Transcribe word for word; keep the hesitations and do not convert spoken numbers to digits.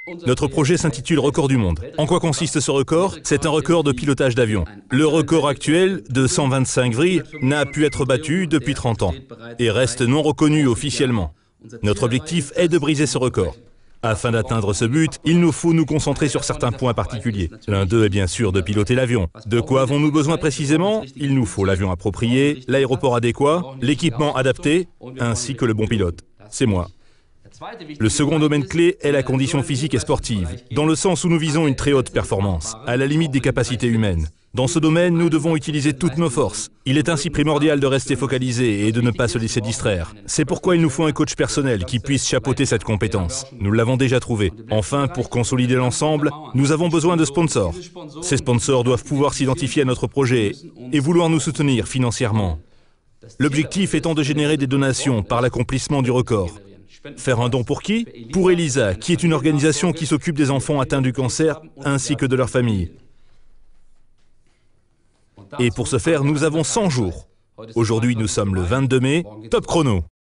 Notre projet s'intitule Record du monde. En quoi consiste ce record? C'est un record de pilotage d'avion. Le record actuel, de cent vingt-cinq vrilles, n'a pu être battu depuis trente ans et reste non reconnu officiellement. Notre objectif est de briser ce record. Afin d'atteindre ce but, il nous faut nous concentrer sur certains points particuliers. L'un d'eux est bien sûr de piloter l'avion. De quoi avons-nous besoin précisément? Il nous faut l'avion approprié, l'aéroport adéquat, l'équipement adapté, ainsi que le bon pilote. C'est moi. Le second domaine clé est la condition physique et sportive, dans le sens où nous visons une très haute performance, à la limite des capacités humaines. Dans ce domaine, nous devons utiliser toutes nos forces. Il est ainsi primordial de rester focalisé et de ne pas se laisser distraire. C'est pourquoi il nous faut un coach personnel qui puisse chapeauter cette compétence. Nous l'avons déjà trouvé. Enfin, pour consolider l'ensemble, nous avons besoin de sponsors. Ces sponsors doivent pouvoir s'identifier à notre projet et vouloir nous soutenir financièrement. L'objectif étant de générer des donations par l'accomplissement du record. Faire un don pour qui? Pour ELISA, qui est une organisation qui s'occupe des enfants atteints du cancer ainsi que de leurs familles. Et pour ce faire, nous avons cent jours. Aujourd'hui, nous sommes le vingt-deux mai. Top chrono!